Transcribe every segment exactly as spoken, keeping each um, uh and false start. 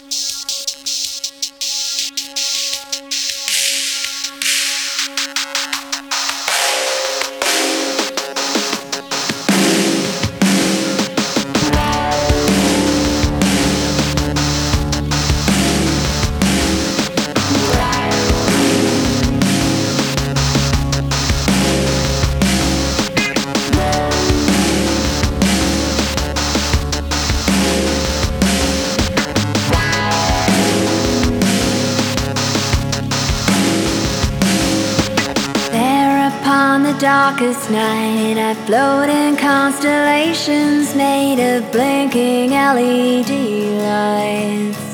Darkest night, I float in constellations made of blinking L E D lights.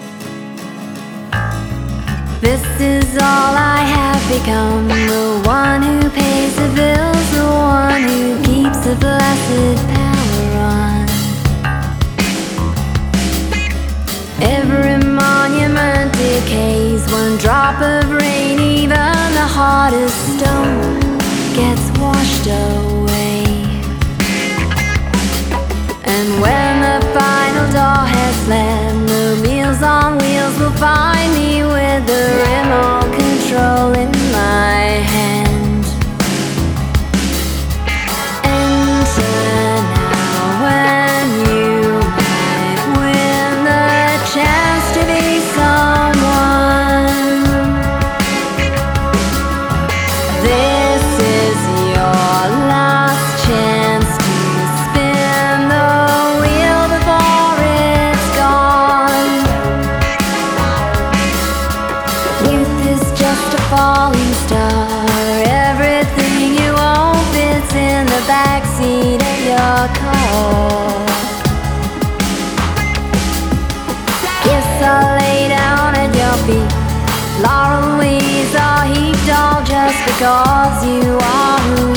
This is all I have become, the one who pays the bills, the one who keeps the blessed power on. Every monument decays, one drop of rain, even the hardest stone gets washed away. And when the final door has slammed, the Meals on Wheels will find me with the remote control in my hand. Enter now when you might win the chance to be someone. This is your last chance to spin the wheel before it's gone. Youth is just a falling star. Everything you own fits in the backseat of your car. Gifts are laid down at your feet. Laurel leaves are heaped all just because you are who